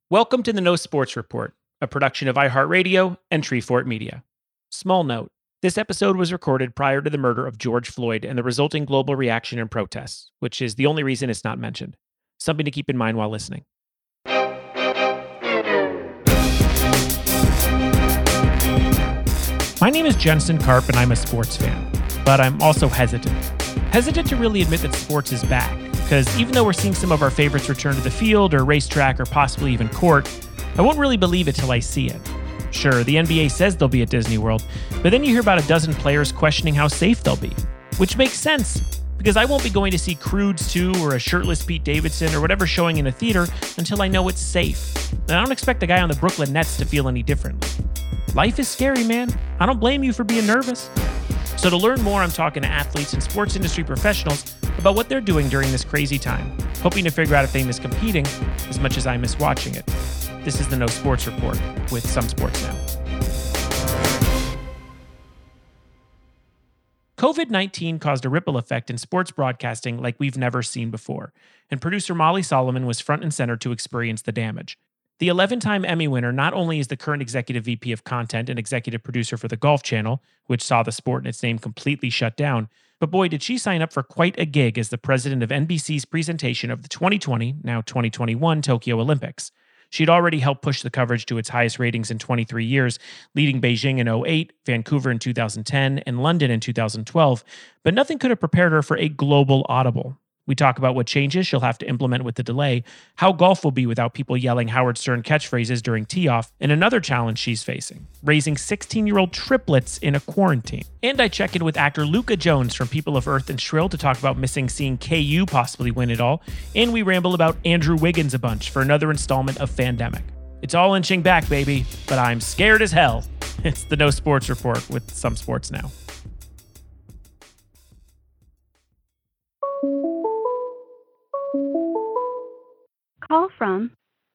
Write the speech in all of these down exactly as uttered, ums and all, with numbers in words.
Welcome to the No Sports Report, a production of iHeartRadio and Treefort Media. Small note, this episode was recorded prior to the murder of George Floyd and the resulting global reaction and protests, which is the only reason it's not mentioned. Something to keep in mind while listening. My name is Jensen Karp and I'm a sports fan, but I'm also hesitant. Hesitant to really admit that sports is back, because even though we're seeing some of our favorites return to the field or racetrack or possibly even court, I won't really believe it till I see it. Sure, the N B A says they'll be at Disney World, but then you hear about a dozen players questioning how safe they'll be, which makes sense, because I won't be going to see Croods two or a shirtless Pete Davidson or whatever showing in a theater until I know it's safe. And I don't expect the guy on the Brooklyn Nets to feel any differently. Life is scary, man. I don't blame you for being nervous. So to learn more, I'm talking to athletes and sports industry professionals about what they're doing during this crazy time, hoping to figure out if they miss competing as much as I miss watching it. This is the No Sports Report with Some Sports Now. covid nineteen caused a ripple effect in sports broadcasting like we've never seen before, and producer Molly Solomon was front and center to experience the damage. The eleven-time Emmy winner not only is the current executive V P of content and executive producer for the Golf Channel, which saw the sport and its name completely shut down, but boy, did she sign up for quite a gig as the president of N B C's presentation of the twenty twenty, now twenty twenty-one, Tokyo Olympics. She'd already helped push the coverage to its highest ratings in twenty-three years, leading Beijing in oh eight, Vancouver in two thousand ten, and London in two thousand twelve, but nothing could have prepared her for a global audible. We talk about what changes she'll have to implement with the delay, how golf will be without people yelling Howard Stern catchphrases during tee-off, and another challenge she's facing, raising sixteen-year-old triplets in a quarantine. And I check in with actor Luka Jones from People of Earth and Shrill to talk about missing seeing K U possibly win it all, and we ramble about Andrew Wiggins a bunch for another installment of Fandemic. It's all inching back, baby, but I'm scared as hell. It's the No Sports Report with Some Sports Now. Call from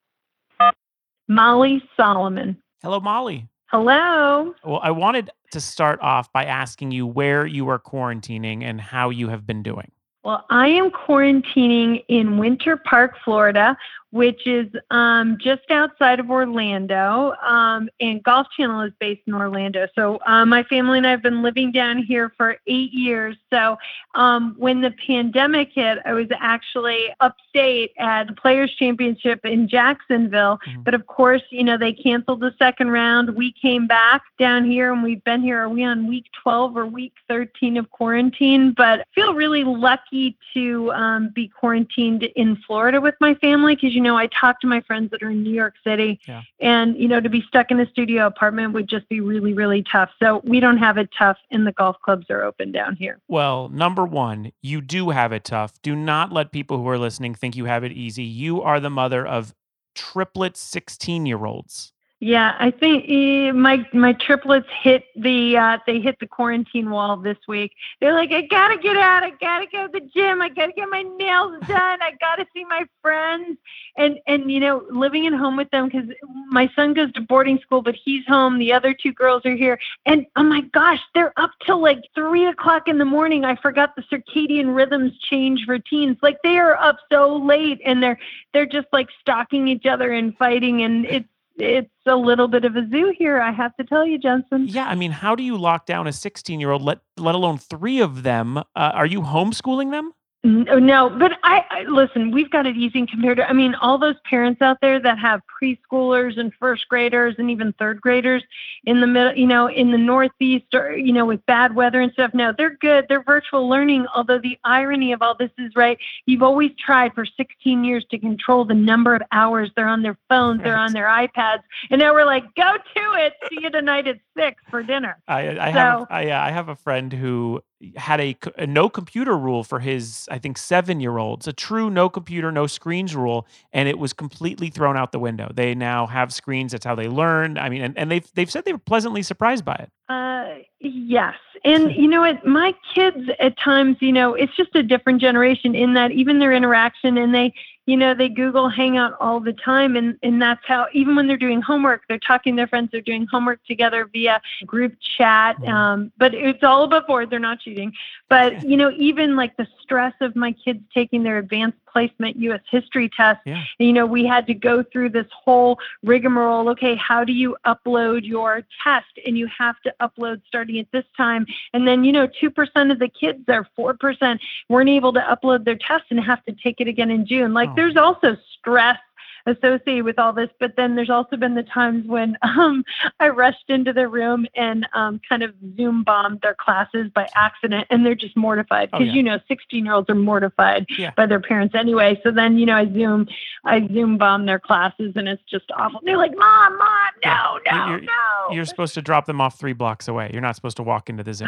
Molly Solomon. Hello, Molly. Hello. Well, I wanted to start off by asking you where you are quarantining and how you have been doing. Well, I am quarantining in Winter Park, Florida, which is um, just outside of Orlando, um, and Golf Channel is based in Orlando. So uh, my family and I have been living down here for eight years. So um, when the pandemic hit, I was actually upstate at the Players Championship in Jacksonville. Mm-hmm. But of course, you know, they canceled the second round. We came back down here, and we've been here. Are we on week twelve or week thirteen of quarantine? But I feel really lucky to um, be quarantined in Florida with my family, because, you know, I talk to my friends that are in New York City, yeah. and, you know, to be stuck in a studio apartment would just be really, really tough. So we don't have it tough, and the golf clubs are open down here. Well, number one, you do have it tough. Do not let people who are listening think you have it easy. You are the mother of triplet sixteen-year-olds. Yeah, I think eh, my my triplets hit the uh, they hit the quarantine wall this week. They're like, I gotta get out, I gotta go to the gym, I gotta get my nails done, I gotta see my friends, and and you know, living at home with them, because my son goes to boarding school, but he's home. The other two girls are here, and oh my gosh, they're up till like three o'clock in the morning. I forgot the circadian rhythms change for teens. Like, they are up so late, and they're they're just like stalking each other and fighting, and it's. It's a little bit of a zoo here, I have to tell you, Jensen. Yeah, I mean, how do you lock down a sixteen-year-old, let let alone three of them? Uh, are you homeschooling them? No, no, but I, I listen, we've got it easy compared to, I mean, all those parents out there that have preschoolers and first graders and even third graders in the middle, you know, in the Northeast, or, you know, with bad weather and stuff. No, they're good. They're virtual learning. Although the irony of all this is, right, you've always tried for sixteen years to control the number of hours they're on their phones, right. They're on their iPads. And now we're like, go to it. See you tonight at six for dinner. I, I so, have, I, I have a friend who had a, a no computer rule for his, I think, seven-year-olds, a true no computer, no screens rule, and it was completely thrown out the window. They now have screens. That's how they learn. I mean, and, and they've they've said they were pleasantly surprised by it. Uh, yes. And you know what, my kids at times, you know, it's just a different generation in that even their interaction, and they, you know, they Google Hangout all the time. And, and that's how, even when they're doing homework, they're talking to their friends, they're doing homework together via group chat. Um, but it's all above board. They're not cheating. But, you know, even like the stress of my kids taking their advanced placement U S history test. Yeah. And, you know, we had to go through this whole rigmarole. Okay, how do you upload your test? And you have to upload starting at this time. And then, you know, two percent of the kids there, four percent weren't able to upload their test and have to take it again in June. Like, Oh. there's also stress associated with all this, but then there's also been the times when um, I rushed into the room and um, kind of Zoom bombed their classes by accident, and they're just mortified Oh, because yeah. you know sixteen year olds are mortified Yeah. by their parents anyway. So then you know I Zoom I Zoom bomb their classes, and it's just awful. They're like, "Mom, mom, no, Yeah. no, You're- no." You're supposed to drop them off three blocks away. You're not supposed to walk into the Zoom.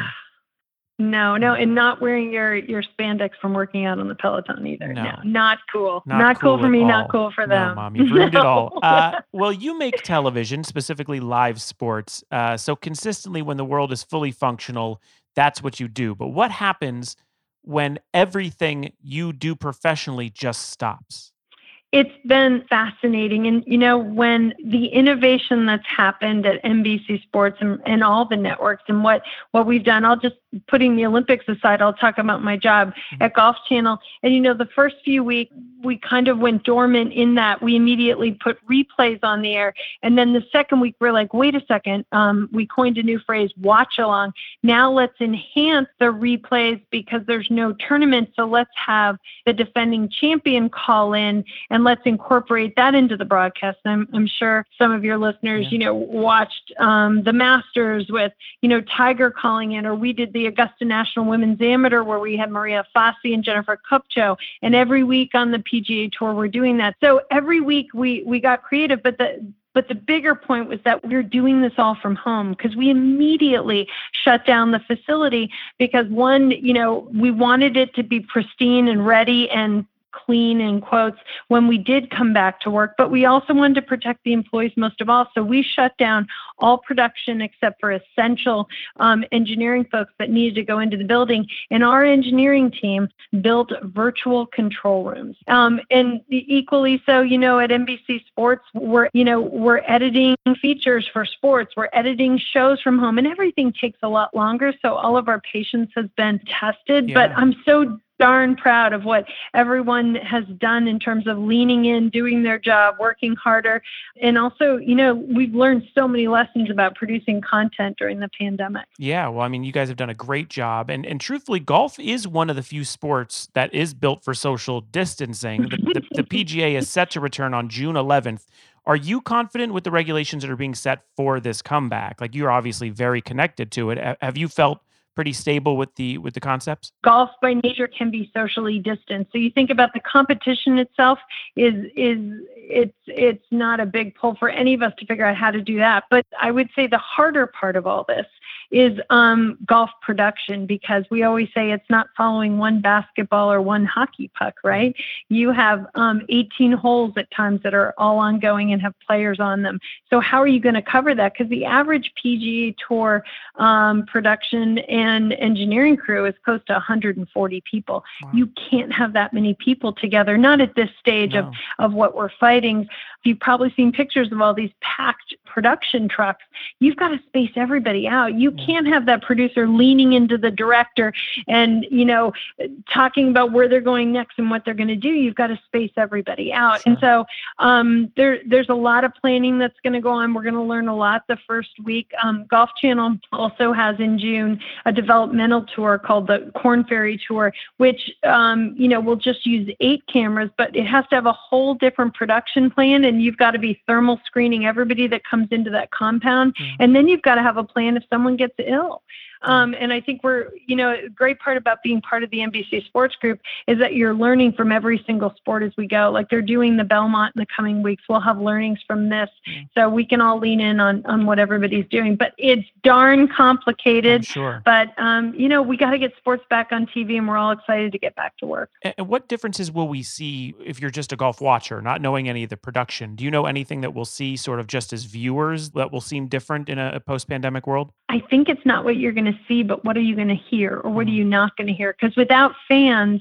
No, no, and not wearing your your spandex from working out on the Peloton either. No. No, not cool. Not Not, cool, cool for at me. all. Not cool for No, them. Mom, you've ruined it all. No. Uh, well, you make television, specifically live sports. Uh, so consistently, when the world is fully functional, that's what you do. But what happens when everything you do professionally just stops? It's been fascinating. And, you know, when the innovation that's happened at N B C Sports and, and all the networks and what, what we've done, I'll just, putting the Olympics aside, I'll talk about my job Mhm. at Golf Channel. And, you know, the first few weeks, we kind of went dormant in that we immediately put replays on the air. And then the second week, we're like, wait a second, um, we coined a new phrase, watch along. Now let's enhance the replays because there's no tournament. So let's have the defending champion call in and let's incorporate that into the broadcast. I'm, I'm sure some of your listeners, Yeah. you know, watched um, the Masters with, you know, Tiger calling in, or we did the Augusta National Women's Amateur where we had Maria Fassi and Jennifer Kupcho. And every week on the P G A Tour, we're doing that. So every week we, we got creative, but the But the bigger point was that we're doing this all from home because we immediately shut down the facility because one, you know, we wanted it to be pristine and ready and clean in quotes when we did come back to work, but we also wanted to protect the employees most of all. So we shut down all production except for essential um, engineering folks that needed to go into the building. And our engineering team built virtual control rooms. Um, and equally so, you know, at N B C Sports, we're, you know, we're editing features for sports. We're editing shows from home, and everything takes a lot longer. So all of our patience has been tested, Yeah. but I'm so darn proud of what everyone has done in terms of leaning in, doing their job, working harder. And also, you know, we've learned so many lessons about producing content during the pandemic. Yeah, well, I mean, you guys have done a great job. And and truthfully, golf is one of the few sports that is built for social distancing. The, the, the P G A is set to return on June eleventh. Are you confident with the regulations that are being set for this comeback? Like, you're obviously very connected to it. Ha- Have you felt pretty stable with the with the concepts? Golf by nature can be socially distant. So you think about the competition itself is is it's it's not a big pull for any of us to figure out how to do that. But I would say the harder part of all this is um, golf production, because we always say it's not following one basketball or one hockey puck, right? You have um, eighteen holes at times that are all ongoing and have players on them. So how are you going to cover that? Because the average P G A Tour um, production and engineering crew is close to one hundred forty people. Wow. You can't have that many people together, not at this stage No. of, of what we're fighting. You've probably seen pictures of all these packed production trucks. You've got to space everybody out. You Yeah. can't have that producer leaning into the director and, you know, talking about where they're going next and what they're going to do. You've got to space everybody out. Sure. And so um, there, there's a lot of planning that's going to go on. We're going to learn a lot the first week. Um, Golf Channel also has in June a developmental tour called the Corn Ferry Tour, which, um, you know, will just use eight cameras, but it has to have a whole different production plan. And you've got to be thermal screening everybody that comes into that compound. Yeah. And then you've got to have a plan if someone gets ill. Um, and I think we're, you know, a great part about being part of the N B C Sports Group is that you're learning from every single sport as we go. Like they're doing the Belmont in the coming weeks. We'll have learnings from this. Mm. So we can all lean in on, on what everybody's doing. But it's darn complicated. I'm sure. But, um, you know, we got to get sports back on T V, and we're all excited to get back to work. A- And what differences will we see if you're just a golf watcher, not knowing any of the production? Do you know anything that we'll see sort of just as viewers that will seem different in a, a post-pandemic world? I think it's not what you're going to see, but what are you going to hear, or what are Mhm. you not going to hear? Because without fans,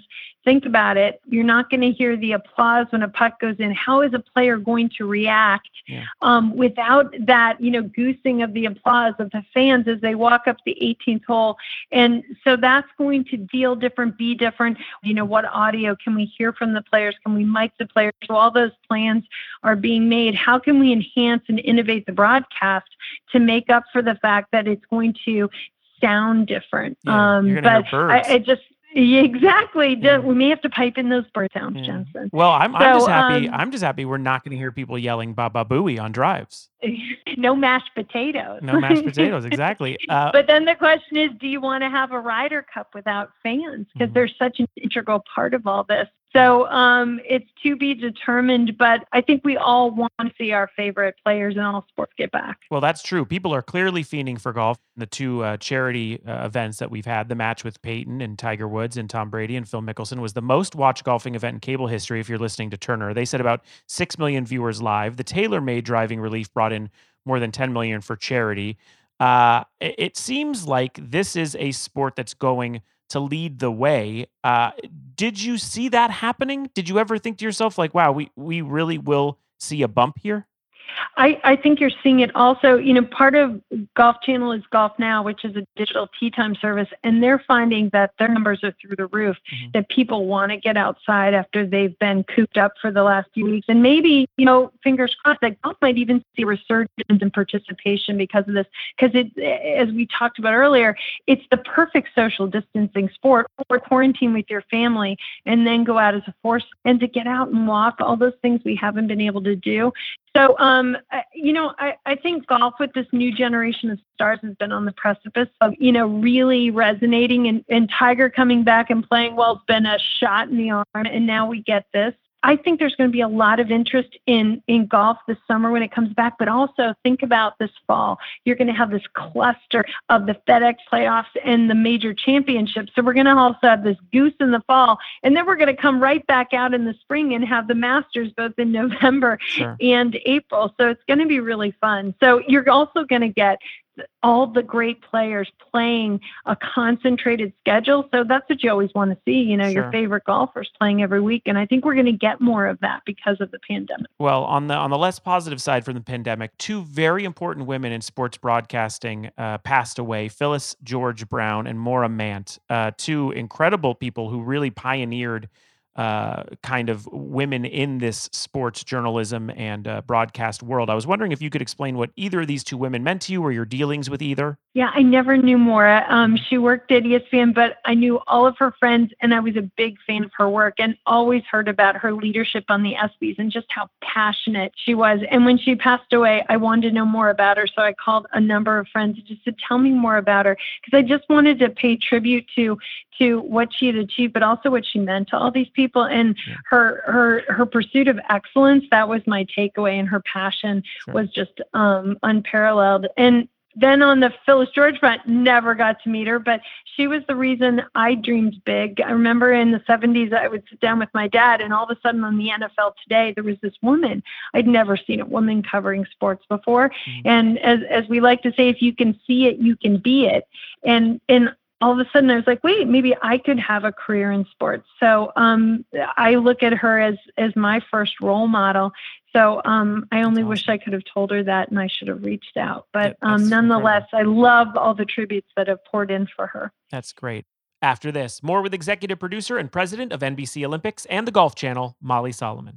think about it. You're not going to hear the applause when a puck goes in. How is a player going to react Yeah. um, without that, you know, goosing of the applause of the fans as they walk up the eighteenth hole? And so that's going to feel different, be different. You know, what audio can we hear from the players? Can we mic the players? So all those plans are being made. How can we enhance and innovate the broadcast to make up for the fact that it's going to sound different? Yeah, um, you're gonna but hear birds. I, I just yeah, exactly. Yeah. We may have to pipe in those bird sounds, Yeah. Jensen. Well, I'm, I'm just So, happy. um, I'm just happy we're not going to hear people yelling "Baba Booey" on drives. no mashed potatoes. No mashed potatoes, exactly. Uh, But then the question is, do you want to have a Ryder Cup without fans? Because Mhm. they're such an integral part of all this. So um, it's to be determined, but I think we all want to see our favorite players in all sports get back. Well, that's true. People are clearly fiending for golf. The two uh, charity uh, events that we've had, the match with Peyton and Tiger Woods and Tom Brady and Phil Mickelson, was the most watched golfing event in cable history. If you're listening to Turner, they said about six million viewers live. The TaylorMade driving relief brought in more than ten million for charity. Uh, it, it seems like this is a sport that's going to lead the way. Uh, did you see that happening? Did you ever think to yourself, like, wow, we, we really will see a bump here? I, I think you're seeing it also. You know, part of Golf Channel is Golf Now, which is a digital tee time service, and they're finding that their numbers are through the roof, Mhm. that people want to get outside after they've been cooped up for the last few weeks. And maybe, you know, fingers crossed that golf might even see a resurgence in participation because of this. Because it, as we talked about earlier, it's the perfect social distancing sport, or quarantine with your family and then go out as a force, and to get out and walk, all those things we haven't been able to do. So, um, I- you know, I, I think golf with this new generation of stars has been on the precipice of, you know, really resonating, and, and Tiger coming back and playing well has been a shot in the arm. And now we get this. I think there's going to be a lot of interest in, in golf this summer when it comes back, but also think about this fall. You're going to have this cluster of the FedEx playoffs and the major championships. So we're going to also have this goose in the fall, and then we're going to come right back out in the spring and have the Masters both in November Sure. and April. So it's going to be really fun. So you're also going to get all the great players playing a concentrated schedule. So that's what you always want to see, you know, Sure. your favorite golfers playing every week. And I think we're going to get more of that because of the pandemic. Well, on the on the less positive side from the pandemic, two very important women in sports broadcasting uh, passed away: Phyllis George Brown and Maura Mant, uh, two incredible people who really pioneered uh, kind of women in this sports journalism and uh, broadcast world. I was wondering if you could explain what either of these two women meant to you, or your dealings with either. Yeah, I never knew Maura. Um, she worked at E S P N, but I knew all of her friends, and I was a big fan of her work, and always heard about her leadership on the ESPYs and just how passionate she was. And when she passed away, I wanted to know more about her, so I called a number of friends and just said, "Tell me more about her," because I just wanted to pay tribute to to what she had achieved, but also what she meant to all these people, and Yeah. her her her pursuit of excellence. That was my takeaway, and her passion Sure. was just um, unparalleled. And then on the Phyllis George front, never got to meet her, but she was the reason I dreamed big. I remember in the seventies, I would sit down with my dad, and all of a sudden on the N F L Today, there was this woman. I'd never seen a woman covering sports before. Mhm. And as as we like to say, if you can see it, you can be it. And and all of a sudden I was like, wait, maybe I could have a career in sports. So um, I look at her as as my first role model. So um, I only That's wish awesome. I could have told her that, and I should have reached out. But Yeah, um, that's nonetheless, I love all the tributes that have poured in for her. That's great. After this, more with executive producer and president of N B C Olympics and the Golf Channel, Molly Solomon.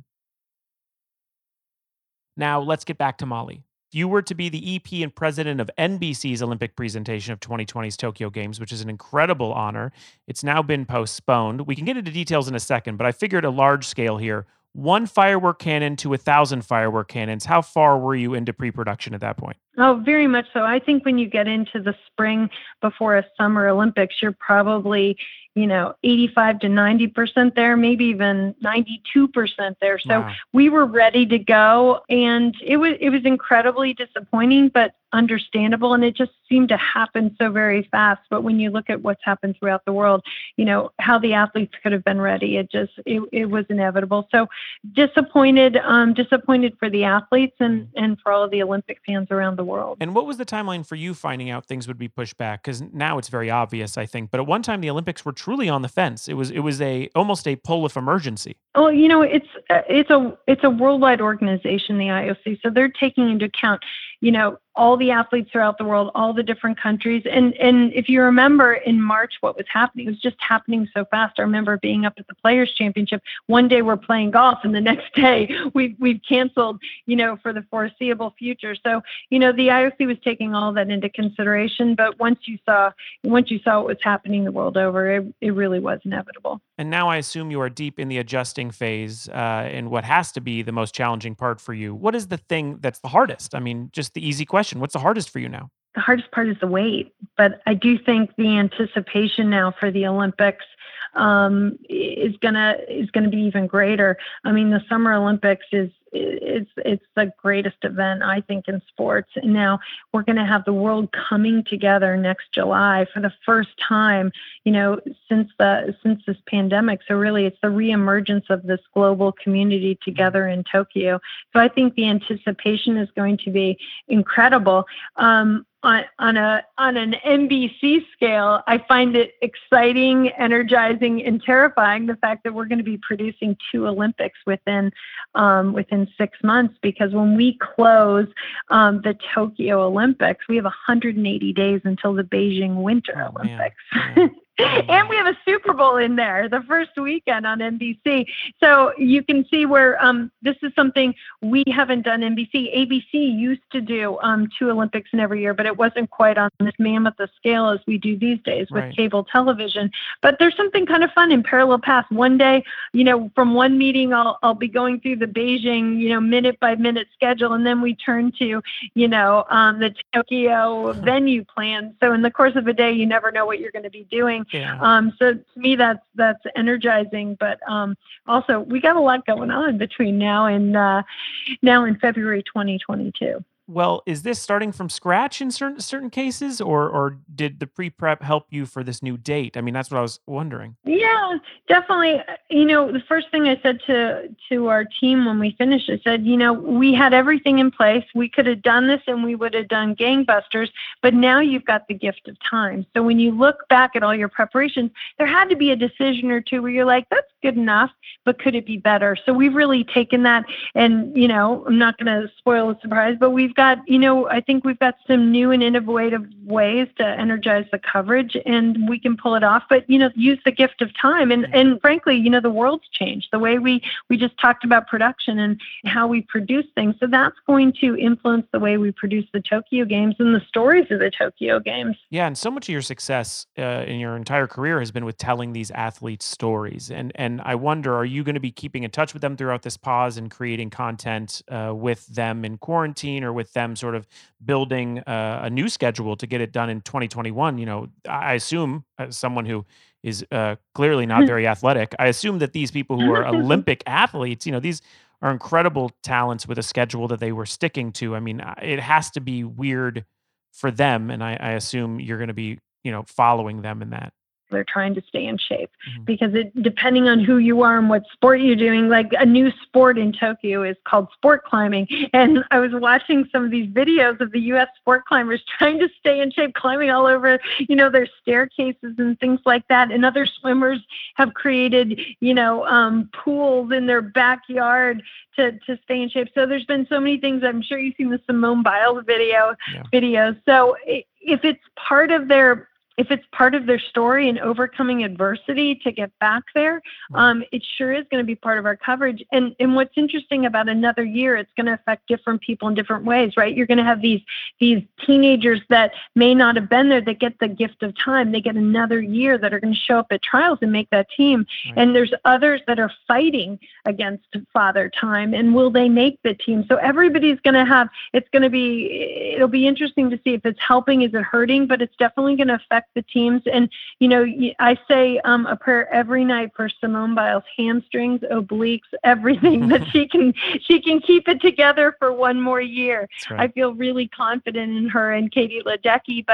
Now, let's get back to Molly. If you were to be the E P and president of N B C's Olympic presentation of twenty twenty's Tokyo Games, which is an incredible honor, it's now been postponed. We can get into details in a second, but I figured a large scale here. One firework cannon to a thousand firework cannons. How far were you into pre-production at that point? Oh, very much so. I think when you get into the spring before a summer Olympics, you're probably, you know, eighty-five to ninety percent there, maybe even ninety-two percent there. So Wow. we were ready to go, and it was it was incredibly disappointing, but understandable, and it just seemed to happen so very fast. But when you look at what's happened throughout the world, you know, how the athletes could have been ready, it just it, it was inevitable. So disappointed, um, disappointed for the athletes and and for all of the Olympic fans around the world. And what was the timeline for you finding out things would be pushed back? Because now it's very obvious, I think. But at one time, the Olympics were truly on the fence. It was it was a almost a poll of emergency. Well, you know, it's uh, it's a it's a worldwide organization, the I O C. So they're taking into account, you know, all the athletes throughout the world, all the different countries. And and if you remember in March, what was happening, it was just happening so fast. I remember being up at the Players Championship. One day we're playing golf, and the next day we've we've canceled, you know, for the foreseeable future. So, you know, the I O C was taking all that into consideration. But once you saw once you saw what was happening the world over, it, it really was inevitable. And now I assume you are deep in the adjusting phase, uh, in what has to be the most challenging part for you. What is the thing that's the hardest? I mean, just the easy question. What's the hardest for you now? The hardest part is the wait, but I do think the anticipation now for the Olympics um, is gonna is gonna be even greater. I mean, the Summer Olympics is it's it's the greatest event, I think, in sports. And now we're going to have the world coming together next July for the first time, you know, since the since this pandemic. So really, it's the reemergence of this global community together in Tokyo. So I think the anticipation is going to be incredible. Um, on, on a on an N B C scale, I find it exciting, energizing, and terrifying the fact that we're going to be producing two Olympics within um, within six months. Because when we close um, the Tokyo Olympics, we have one hundred eighty days until the Beijing Winter Oh, Olympics. man. Yeah. And we have a Super Bowl in there, the first weekend on N B C. So you can see where um, this is something we haven't done. N B C, A B C used to do um, two Olympics in every year, but it wasn't quite on this mammoth a scale as we do these days with Right. cable television. But there's something kind of fun in parallel paths. One day, you know, from one meeting, I'll I'll be going through the Beijing, you know, minute by minute schedule, and then we turn to, you know, um, the Tokyo venue plan. So in the course of a day, you never know what you're going to be doing. Yeah. Um, so to me, that's that's energizing. But um, also, we got a lot going on between now and uh, now and February twenty twenty-two. Well, is this starting from scratch in certain certain cases, or or did the pre-prep help you for this new date? I mean, that's what I was wondering. Yeah, definitely. You know, the first thing I said to to our team when we finished, I said, you know, we had everything in place. We could have done this and we would have done gangbusters, but now you've got the gift of time. So when you look back at all your preparations, there had to be a decision or two where you're like, that's good enough, but could it be better? So we've really taken that, and, you know, I'm not going to spoil the surprise, but we've got, you know, I think we've got some new and innovative ways to energize the coverage, and we can pull it off. But, you know, use the gift of time. And and frankly, you know, the world's changed. The way we we just talked about production and how we produce things. So that's going to influence the way we produce the Tokyo Games and the stories of the Tokyo Games. Yeah, and so much of your success uh, in your entire career has been with telling these athletes' stories. And and I wonder, are you going to be keeping in touch with them throughout this pause and creating content uh, with them in quarantine, or with them sort of building uh, a new schedule to get it done in twenty twenty-one? You know, I assume, as someone who is uh, clearly not very athletic, I assume that these people who are Olympic athletes, you know, these are incredible talents with a schedule that they were sticking to. I mean, uh, it has to be weird for them, and I, I assume you're going to be, you know, following them in that. They're trying to stay in shape Mhm. because it, depending on who you are and what sport you're doing, like a new sport in Tokyo is called sport climbing. And I was watching some of these videos of the U S sport climbers trying to stay in shape, climbing all over, you know, their staircases and things like that. And other swimmers have created, you know, um, pools in their backyard to, to stay in shape. So there's been so many things. I'm sure you've seen the Simone Biles video Yeah. videos. So i- if it's part of their if it's part of their story and overcoming adversity to get back there, um, it sure is going to be part of our coverage. And and what's interesting about another year, it's going to affect different people in different ways, right? You're going to have these these teenagers that may not have been there that get the gift of time. They get another year that are going to show up at trials and make that team. Right. And there's others that are fighting against father time. And will they make the team? So everybody's going to have, it's going to be, it'll be interesting to see if it's helping, is it hurting, but it's definitely going to affect the teams. And, you know, y- I say um, a prayer every night for Simone Biles, hamstrings, obliques, everything, that she can, she can keep it together for one more year. That's right. I feel really confident in her and Katie Ledecky, but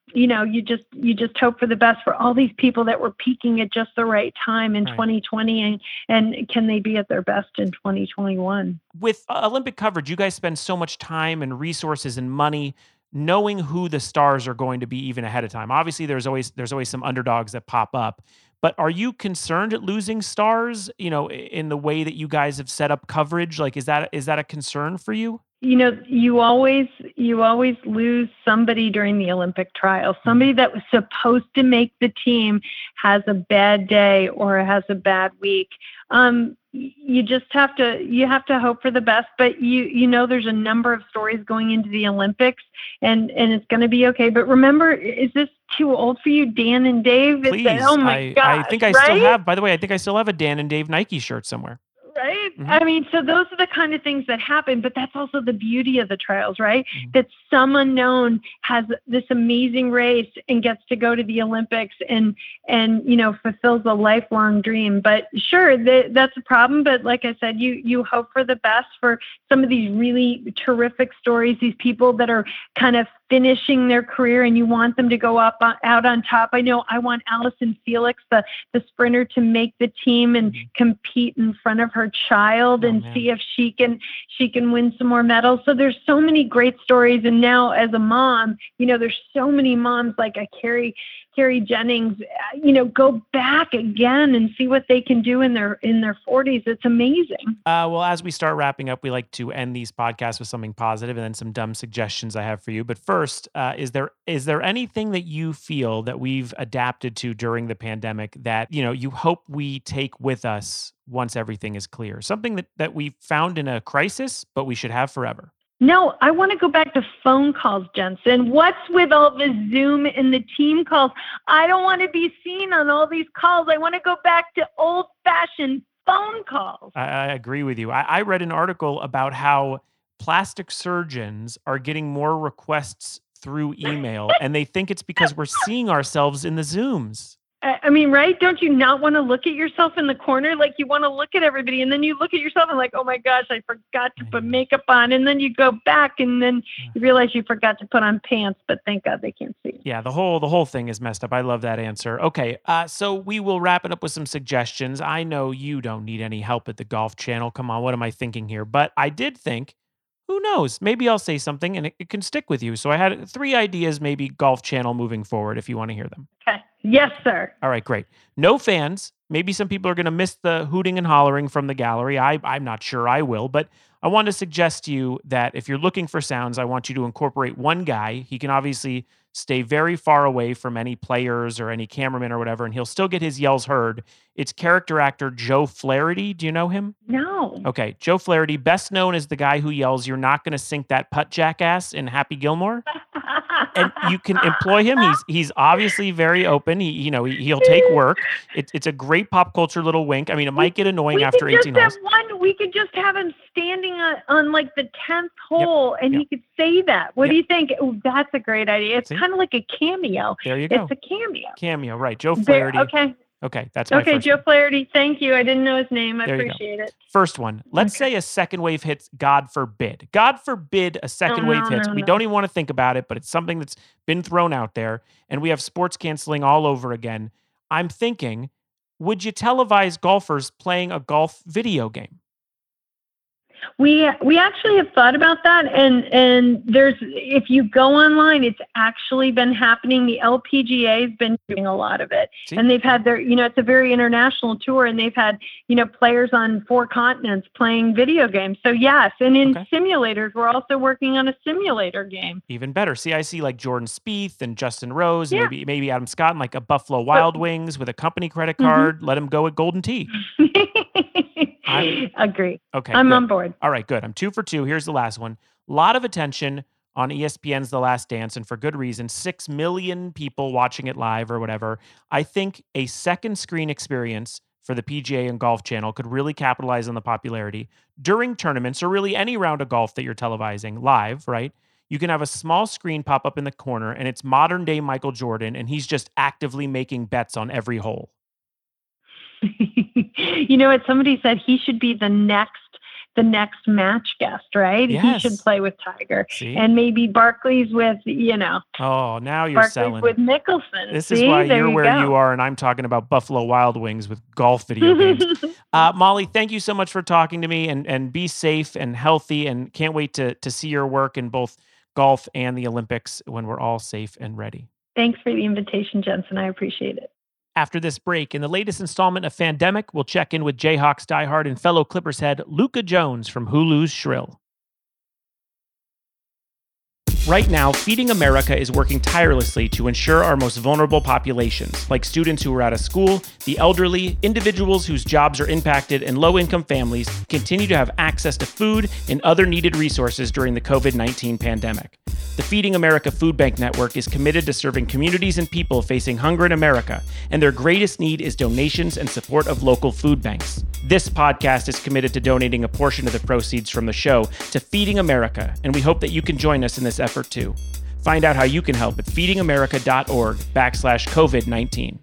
you know, you just you just hope for the best for all these people that were peaking at just the right time in Right. twenty twenty, and and can they be at their best in twenty twenty-one? With uh, Olympic coverage, you guys spend so much time and resources and money knowing who the stars are going to be even ahead of time. Obviously, there's always there's always some underdogs that pop up. But are you concerned at losing stars, you know, i- in the way that you guys have set up coverage? Like, is that is that a concern for you? You know, you always you always lose somebody during the Olympic trials. Somebody that was supposed to make the team has a bad day or has a bad week. Um, y- you just have to you have to hope for the best. But you you know, there's a number of stories going into the Olympics, and and it's going to be okay. But remember, is this too old for you, Dan and Dave? It's Please. oh my I I gosh, think I still right? have, by the way, I think I still have a Dan and Dave Nike shirt somewhere. Right? Mhm. I mean, so those are the kind of things that happen, but that's also the beauty of the trials, right? Mhm. That some unknown has this amazing race and gets to go to the Olympics and and you know fulfills a lifelong dream. But sure, th- that's a problem. But like I said, you you hope for the best for some of these really terrific stories. These people that are kind of finishing their career, and you want them to go up on, out on top. I know I want Allison Felix, the the sprinter, to make the team and Mhm. compete in front of her child Oh, and man. see if she can she can win some more medals. So there's so many great stories. And now as a mom, you know, there's so many moms like a Carrie Carrie Jennings, uh, you know, go back again and see what they can do in their in their forties. It's amazing. Uh, well, as we start wrapping up, we like to end these podcasts with something positive and then some dumb suggestions I have for you. But first, uh, is there is there anything that you feel that we've adapted to during the pandemic that you know you hope we take with us once everything is clear? Something that that we found in a crisis, but we should have forever. No, I want to go back to phone calls, Jensen. What's with all the Zoom and the team calls? I don't want to be seen on all these calls. I want to go back to old fashioned phone calls. I, I agree with you. I, I read an article about how plastic surgeons are getting more requests through email, and they think it's because we're seeing ourselves in the Zooms. I I mean, right? Don't you not want to look at yourself in the corner? Like you want to look at everybody, and then you look at yourself and like, oh my gosh, I forgot to I put know. makeup on, and then you go back, and then you realize you forgot to put on pants. But thank God they can't see. Yeah, the whole the whole thing is messed up. I love that answer. Okay, uh, so we will wrap it up with some suggestions. I know you don't need any help at the Golf Channel. Come on, what am I thinking here? But I did think, who knows? Maybe I'll say something and it, it can stick with you. So I had three ideas, maybe Golf Channel moving forward, if you want to hear them. Okay. Yes, sir. All right, great. No fans. Maybe some people are going to miss the hooting and hollering from the gallery. I, I'm not sure I will, but I want to suggest to you that if you're looking for sounds, I want you to incorporate one guy. He can obviously stay very far away from any players or any cameraman or whatever, and he'll still get his yells heard. It's character actor Joe Flaherty. Do you know him? No. Okay, Joe Flaherty, best known as the guy who yells, "You're not going to sink that putt, jackass," in Happy Gilmore. And you can employ him. He's he's obviously very open. He you know he, he'll take work. It's it's a great pop culture little wink. I mean, it might get annoying we after could just eighteen have holes. one. We could just have him standing on, on like the tenth hole, and yep. he could say that. What Yep. do you think? Oh, that's a great idea. It's See? kind of like a cameo. There you go. It's a cameo. Cameo, right? Joe There- Flaherty. okay. Okay, that's my Okay, first Joe one. Flaherty. Thank you. I didn't know his name. I There you go. appreciate it. First one. Let's Okay. say a second wave hits. God forbid. God forbid a second Oh, wave no, hits. no, We no. don't even want to think about it, but it's something that's been thrown out there, and we have sports canceling all over again. I'm thinking, would you televise golfers playing a golf video game? We we actually have thought about that, and and there's if you go online, it's actually been happening. The L P G A has been doing a lot of it, See? and they've had their you know it's a very international tour, and they've had you know players on four continents playing video games. So yes, and in Okay. simulators, we're also working on a simulator game. Even better. See, I see like Jordan Spieth and Justin Rose, and Yeah. maybe maybe Adam Scott, and like a Buffalo Wild Wings with a company credit Mhm. card. Let him go at Golden Tee. I'm- Agree. Okay, I'm good. on board. All right, good. I'm two for two. Here's the last one. A lot of attention on E S P N's The Last Dance, and for good reason. Six million people watching it live or whatever. I think a second screen experience for the P G A and Golf Channel could really capitalize on the popularity during tournaments or really any round of golf that you're televising live, right? You can have a small screen pop up in the corner, and it's modern day Michael Jordan, and he's just actively making bets on every hole. You know what? Somebody said he should be the next the next match guest, right? Yes. He should play with Tiger. See? And maybe Barkley's with, you know, Oh, now you're Barkley's selling. with Mickelson. This See? is why There you're you where go. you are, and I'm talking about Buffalo Wild Wings with golf video games. Uh, Molly, thank you so much for talking to me, and and be safe and healthy, and can't wait to to see your work in both golf and the Olympics when we're all safe and ready. Thanks for the invitation, Jensen. I appreciate it. After this break, in the latest installment of Fandemic, we'll check in with Jayhawks diehard and fellow Clippers head Luka Jones from Hulu's Shrill. Right now, Feeding America is working tirelessly to ensure our most vulnerable populations, like students who are out of school, the elderly, individuals whose jobs are impacted, and low-income families, continue to have access to food and other needed resources during the covid nineteen pandemic. The Feeding America Food Bank Network is committed to serving communities and people facing hunger in America, and their greatest need is donations and support of local food banks. This podcast is committed to donating a portion of the proceeds from the show to Feeding America, and we hope that you can join us in this effort too. Find out how you can help at feedingamerica.org backslash COVID-19.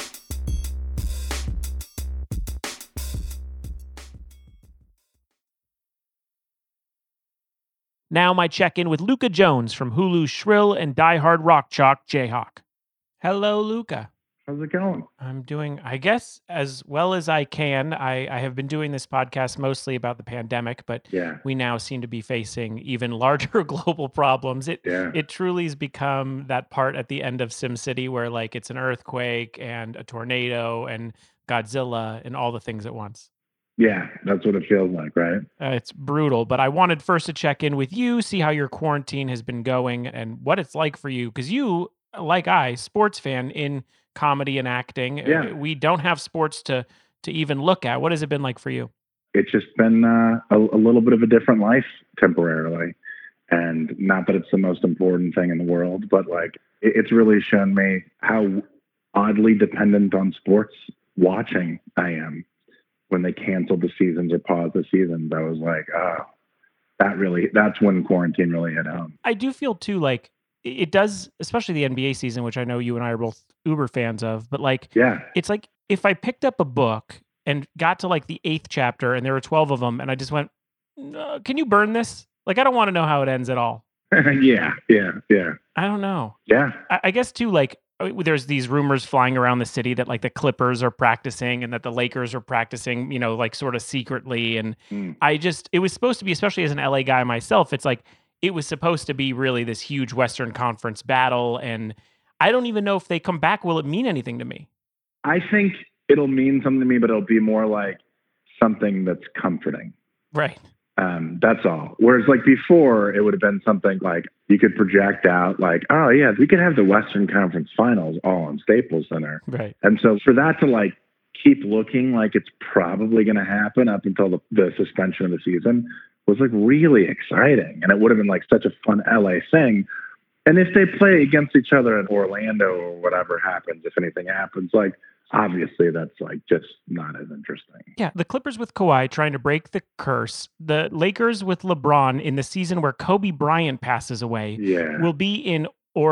Now my check-in with Luka Jones from Hulu's Shrill and diehard rock chalk Jayhawk. Hello, Luka. How's it going? I'm doing, I guess, as well as I can. I, I have been doing this podcast mostly about the pandemic, but Yeah, we now seem to be facing even larger global problems. It yeah, it truly has become that part at the end of SimCity where like it's an earthquake and a tornado and Godzilla and all the things at once. yeah. That's what it feels like, right? Uh, it's brutal, but I wanted first to check in with you, see how your quarantine has been going and what it's like for you. Because you, like I, sports fan in comedy and acting. Uh, Yeah. We don't have sports to to even look at. What has it been like for you? It's just been uh, a, a little bit of a different life temporarily. And not that it's the most important thing in the world, but like it, it's really shown me how oddly dependent on sports watching I am. When they canceled the seasons or paused the seasons, I was like, oh, that really, that's when quarantine really hit home. I do feel too like it it does, especially the N B A season, which I know you and I are both uber fans of, but like Yeah, it's like if I picked up a book and got to like the eighth chapter and there were twelve of them and I just went, "Uh, can you burn this? Like, I don't want to know how it ends at all. yeah, yeah, yeah, I don't know. yeah, I, I guess too, like, uh, there's these rumors flying around the city that like the Clippers are practicing and that the Lakers are practicing, you know, like sort of secretly. And mm, I just, it was supposed to be, especially as an L A guy myself, it's like, it was supposed to be really this huge Western Conference battle. And I don't even know if they come back, will it mean anything to me? I think it'll mean something to me, but it'll be more like something that's comforting. Right. Um, that's all. Whereas like before, it would have been something like you could project out like, oh yeah, we could have the Western Conference Finals all on Staples Center. Right. And so for that to like keep looking like it's probably going to happen up until the, the suspension of the season was like really exciting. And it would have been like such a fun L A thing. And if they play against each other in Orlando or whatever happens, if anything happens, like obviously that's like just not as interesting. Yeah. The Clippers with Kawhi trying to break the curse. The Lakers with LeBron in the season where Kobe Bryant passes away Yeah. will be in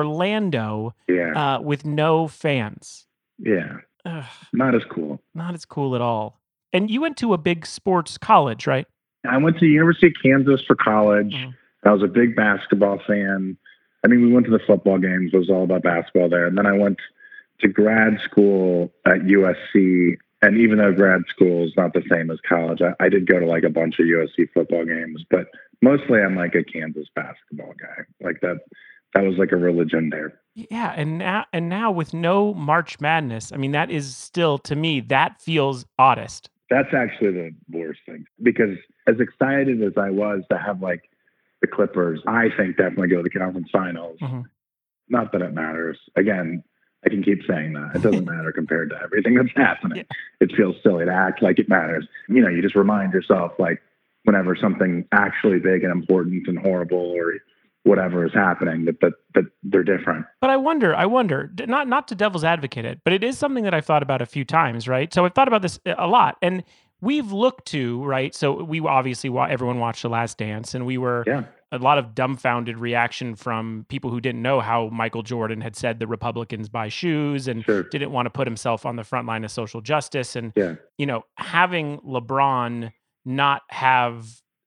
Orlando Yeah. uh, with no fans. Yeah. Ugh, Not as cool. not as cool at all. And you went to a big sports college, right? I went to the University of Kansas for college. Mhm. I was a big basketball fan. I mean, we went to the football games. It was all about basketball there. And then I went to grad school at U S C. And even though grad school is not the same as college, I, I did go to like a bunch of U S C football games. But mostly I'm like a Kansas basketball guy. Like that, that was like a religion there. Yeah, and now and now with no March Madness, I mean that is still to me that feels oddest. That's actually the worst thing because as excited as I was to have like the Clippers, I think definitely go to the conference finals. Mhm. Not that it matters. Again, I can keep saying that. It doesn't matter compared to everything that's happening. It feels silly to act like it matters. You know, you just remind yourself like whenever something actually big and important and horrible or whatever is happening, that that, that they're different. But I wonder, I wonder, d- not not to devil's advocate it, but it is something that I've thought about a few times, right? So I've thought about this a lot, and we've looked to, right? So we obviously wa- everyone watched The Last Dance, and we were Yeah. a lot of dumbfounded reaction from people who didn't know how Michael Jordan had said the Republicans buy shoes and Sure. didn't want to put himself on the front line of social justice, and Yeah. you know, having LeBron not have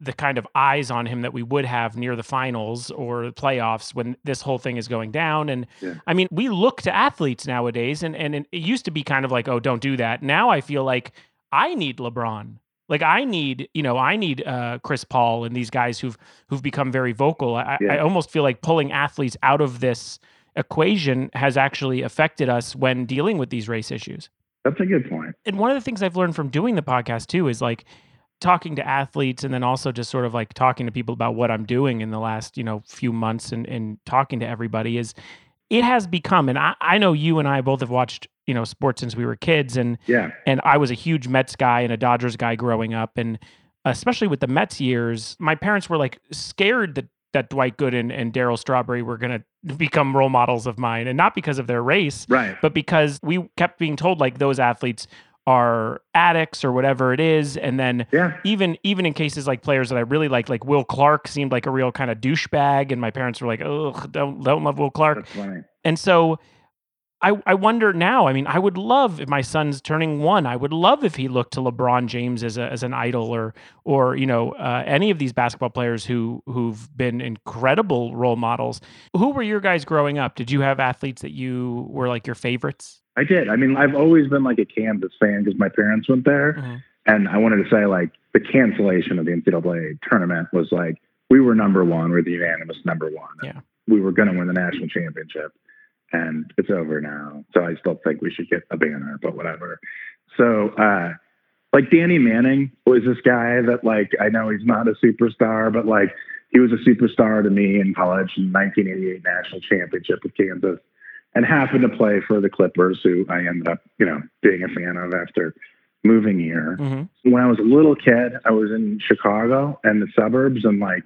the kind of eyes on him that we would have near the finals or the playoffs when this whole thing is going down. And Yeah. I mean, we look to athletes nowadays, and, and it used to be kind of like, oh, don't do that. Now I feel like I need LeBron. Like I need, you know, I need uh, Chris Paul and these guys who've who've become very vocal. I, Yeah. I almost feel like pulling athletes out of this equation has actually affected us when dealing with these race issues. That's a good point. And one of the things I've learned from doing the podcast too is like talking to athletes, and then also just sort of like talking to people about what I'm doing in the last, you know, few months, and, and talking to everybody, is it has become, and I, I know you and I both have watched, you know, sports since we were kids, and Yeah. and I was a huge Mets guy and a Dodgers guy growing up, and especially with the Mets years, my parents were like scared that that Dwight Gooden and Darryl Strawberry were going to become role models of mine, and not because of their race, Right. but because we kept being told like those athletes are addicts or whatever it is. And then Yeah. even even in cases like players that I really like, like Will Clark seemed like a real kind of douchebag, and my parents were like, oh, don't don't love Will Clark. That's funny. And so I, I wonder now, I mean, I would love if my son's turning one, I would love if he looked to LeBron James as a, as an idol, or, or, you know, uh, any of these basketball players who, who've been incredible role models. Who were your guys growing up? Did you have athletes that you were like your favorites? I did. I mean, I've always been like a Kansas fan because my parents went there. Mm-hmm. And I wanted to say, like, the cancellation of the N C double A tournament was like, we were number one. We're the unanimous number one. Yeah. We were going to win the national championship. And it's over now. So I still think we should get a banner, but whatever. So, uh, like, Danny Manning was this guy that, like, I know he's not a superstar, but, like, he was a superstar to me in college in nineteen eighty-eight national championship with Kansas, and happened to play for the Clippers, who I ended up, you know, being a fan of after moving here. Mm-hmm. When I was a little kid, I was in Chicago and the suburbs, and, like,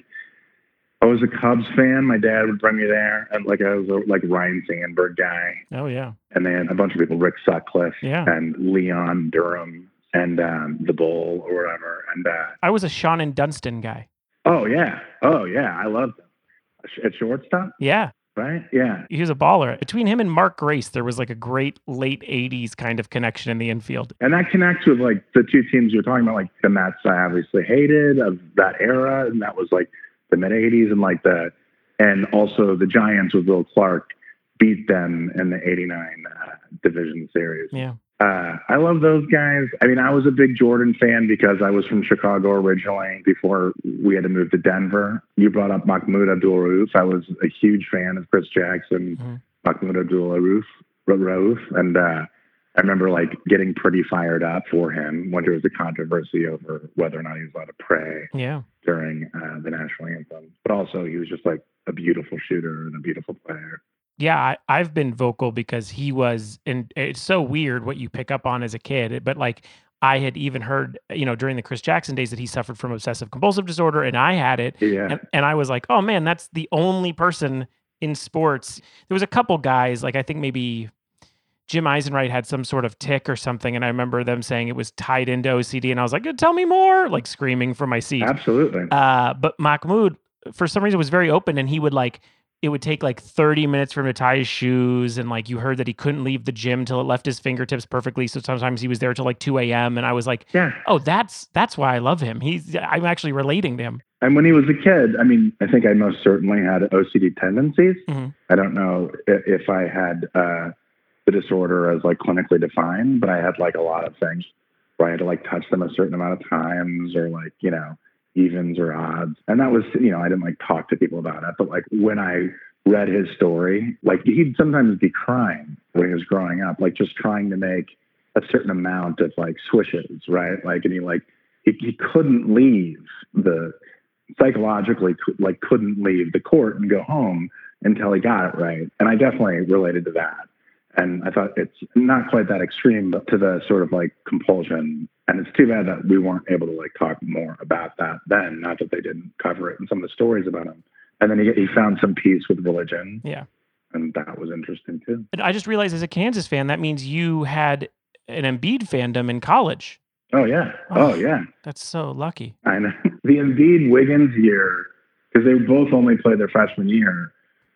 I was a Cubs fan. My dad would bring me there, and like I was a like Ryan Sandberg guy. Oh yeah. And then a bunch of people, Rick Sutcliffe, Yeah. and Leon Durham, and um, the Bull or whatever. And uh, I was a Sean Dunston guy. oh yeah, oh yeah, I loved him at shortstop. Yeah. Right? Yeah. He was a baller. Between him and Mark Grace, there was like a great late eighties kind of connection in the infield. And that connects with like the two teams you're talking about, like the Mets I obviously hated of that era, and that was like the mid eighties, and like the, and also the Giants with Will Clark beat them in the eighty-nine uh, division series. Yeah. Uh, I love those guys. I mean, I was a big Jordan fan because I was from Chicago originally before we had to move to Denver. You brought up Mahmoud Abdul-Rauf. I was a huge fan of Chris Jackson, Mm-hmm. Mahmoud Abdul-Rauf, Rauf, and uh, I remember like getting pretty fired up for him when there was a controversy over whether or not he was allowed to pray Yeah. during uh, the national anthem. But also, he was just like a beautiful shooter and a beautiful player. Yeah, I, I've been vocal because he was, and it's so weird what you pick up on as a kid, but like I had even heard, you know, during the Chris Jackson days that he suffered from obsessive compulsive disorder, and I had it. Yeah. And, and I was like, oh man, that's the only person in sports. There was a couple guys, like I think maybe Jim Eisenreich had some sort of tic or something, and I remember them saying it was tied into O C D, and I was like, tell me more, like screaming from my seat. Absolutely. Uh, but Mahmoud, for some reason, was very open, and he would like, it would take like thirty minutes for him to tie his shoes. And like, you heard that he couldn't leave the gym till it left his fingertips perfectly. So sometimes he was there till like two a.m. And I was like, yeah. oh, that's, that's why I love him. He's, I'm actually relating to him. And when he was a kid, I mean, I think I most certainly had O C D tendencies. Mm-hmm. I don't know if, if I had uh, the disorder as like clinically defined, but I had like a lot of things where I had to like touch them a certain amount of times, or like, you know, evens or odds. And that was, you know, I didn't like talk to people about it, but like when I read his story, like he'd sometimes be crying when he was growing up, like just trying to make a certain amount of like swishes, right? Like, and he like, he, he couldn't leave the, psychologically, like couldn't leave the court and go home until he got it right. And I definitely related to that. And I thought it's not quite that extreme, but to the sort of like compulsion. And it's too bad that we weren't able to like talk more about that then, not that they didn't cover it in some of the stories about him. And then he, he found some peace with religion. Yeah. And that was interesting too. But I just realized as a Kansas fan, that means you had an Embiid fandom in college. Oh, yeah. Oh, yeah. That's so lucky. I know. The Embiid Wiggins year, because they both only played their freshman year,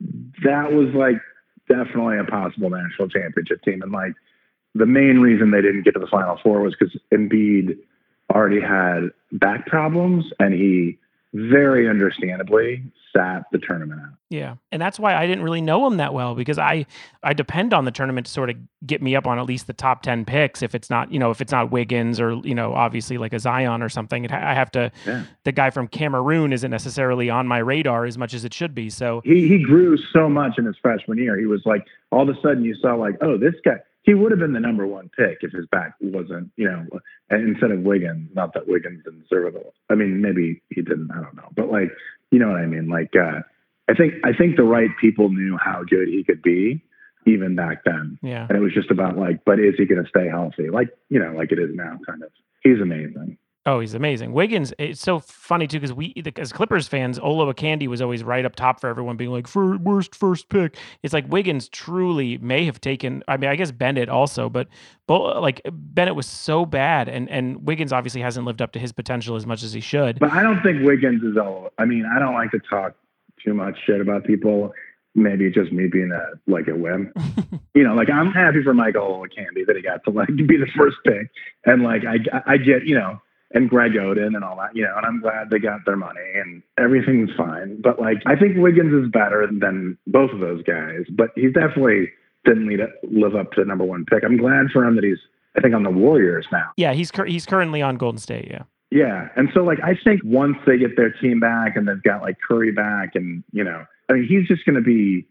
that was like definitely a possible national championship team. And like the main reason they didn't get to the Final Four was because Embiid already had back problems, and he very understandably sat the tournament out. Yeah. And that's why I didn't really know him that well, because I I depend on the tournament to sort of get me up on at least the top ten picks. If it's not, you know, if it's not Wiggins or, you know, obviously like a Zion or something, it, I have to, Yeah. the guy from Cameroon isn't necessarily on my radar as much as it should be. So He he grew so much in his freshman year. He was like, all of a sudden you saw like, oh, this guy, he would have been the number one pick if his back wasn't, you know, and instead of Wiggins. Not that Wiggins didn't deserve it. I mean, maybe he didn't. I don't know. But like, you know what I mean? Like, uh, I think I think the right people knew how good he could be even back then. yeah. And it was just about like, but is he going to stay healthy? Like, you know, like it is now, kind of. He's amazing. Oh, he's amazing. Wiggins, it's so funny too, because we, as Clippers fans, Olo Candy was always right up top for everyone, being like, for worst first pick. It's like Wiggins truly may have taken, I mean, I guess Bennett also, but both, like Bennett was so bad, and, and Wiggins obviously hasn't lived up to his potential as much as he should. But I don't think Wiggins is all, I mean, I don't like to talk too much shit about people. Maybe it's just me being a, like a whim. You know, like I'm happy for Michael Candy that he got to like be the first pick. And like, I, I get, you know, and Greg Oden and all that, you know, and I'm glad they got their money and everything's fine. But like, I think Wiggins is better than both of those guys, but he definitely didn't need to live up to the number one pick. I'm glad for him that he's, I think, on the Warriors now. Yeah, he's cur- he's currently on Golden State, yeah. Yeah. And so like, I think once they get their team back and they've got like Curry back and, you know, I mean, he's just going to be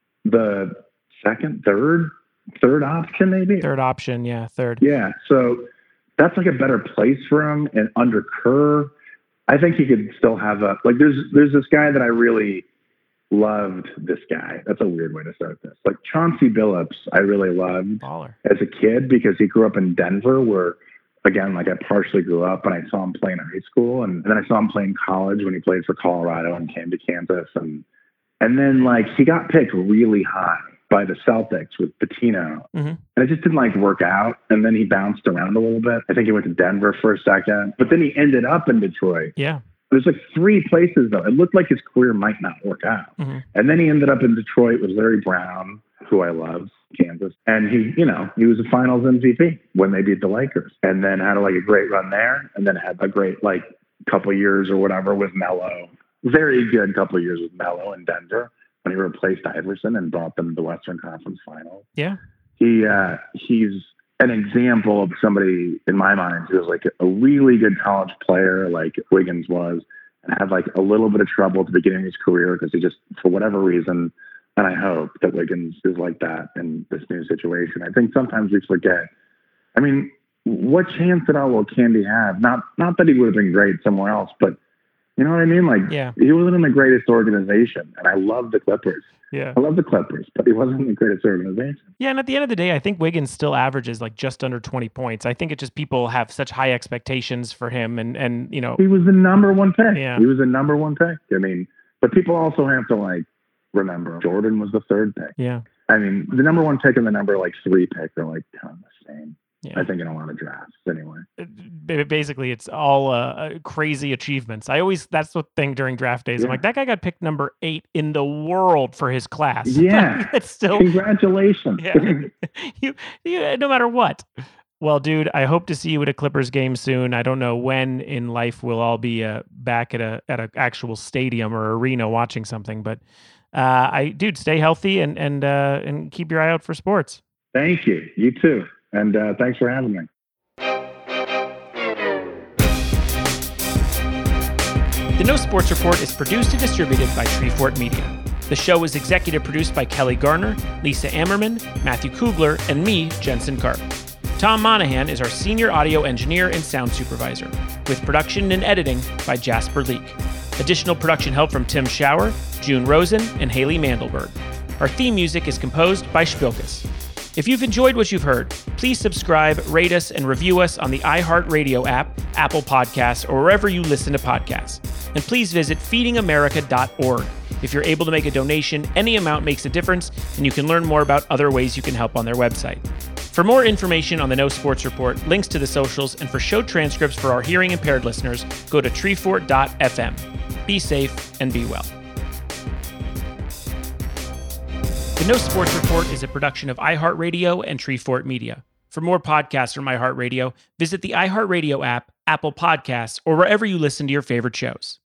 the second, third, third option maybe. Third option, yeah, third. Yeah. So that's like a better place for him. And under Kerr, I think he could still have a, like there's, there's this guy that I really loved this guy. That's a weird way to start this. Like Chauncey Billups, I really loved Baller. as a kid because he grew up in Denver where, again, like I partially grew up and I saw him play in high school. And, and then I saw him play in college when he played for Colorado and came to campus. And, and then like he got picked really high by the Celtics with Patino. Mm-hmm. And it just didn't like work out. And then he bounced around a little bit. I think he went to Denver for a second, but then he ended up in Detroit. Yeah. There's like three places though. It looked like his career might not work out. Mm-hmm. And then he ended up in Detroit with Larry Brown, who I love, Kansas. And he, you know, he was a finals M V P when they beat the Lakers and then had like a great run there. And then had a great like couple years or whatever with Melo. Very good couple years with Melo in Denver when he replaced Iverson and brought them to the Western Conference Finals. Yeah. He, uh, he's an example of somebody in my mind who was like a really good college player, like Wiggins was, and had like a little bit of trouble at the beginning of his career because he just, for whatever reason, and I hope that Wiggins is like that in this new situation. I think sometimes we forget. I mean, what chance did Olo Candy have? Not, not that he would have been great somewhere else, but you know what I mean? Like, yeah. He wasn't in the greatest organization, and I love the Clippers. Yeah. I love the Clippers, but he wasn't in the greatest organization. Yeah, and at the end of the day, I think Wiggins still averages like just under twenty points. I think it's just people have such high expectations for him, and and you know he was the number one pick. Yeah. He was the number one pick. I mean, but people also have to like remember Jordan was the third pick. Yeah. I mean, the number one pick and the number like three pick are like kind of the same. Yeah. I think in a lot of drafts anyway. Basically, it's all uh, crazy achievements. I always, that's the thing during draft days. Yeah. I'm like, that guy got picked number eight in the world for his class. Yeah. It's still, congratulations. yeah. you, you, no matter what. Well, dude, I hope to see you at a Clippers game soon. I don't know when in life we'll all be uh, back at a at an actual stadium or arena watching something, but uh, I, dude, stay healthy and and uh, and keep your eye out for sports. Thank you. You too. And uh, thanks for having me. The No Sports Report is produced and distributed by Treefort Media. The show is executive produced by Kelly Garner, Lisa Ammerman, Matthew Kugler, and me, Jensen Karp. Tom Monahan is our senior audio engineer and sound supervisor, with production and editing by Jasper Leak. Additional production help from Tim Schauer, June Rosen, and Haley Mandelberg. Our theme music is composed by Spilkus. If you've enjoyed what you've heard, please subscribe, rate us, and review us on the iHeartRadio app, Apple Podcasts, or wherever you listen to podcasts. And please visit feeding america dot org. If you're able to make a donation, any amount makes a difference, and you can learn more about other ways you can help on their website. For more information on the No Sports Report, links to the socials, and for show transcripts for our hearing impaired listeners, go to treefort dot f m. Be safe and be well. The No Sports Report is a production of iHeartRadio and Treefort Media. For more podcasts from iHeartRadio, visit the iHeartRadio app, Apple Podcasts, or wherever you listen to your favorite shows.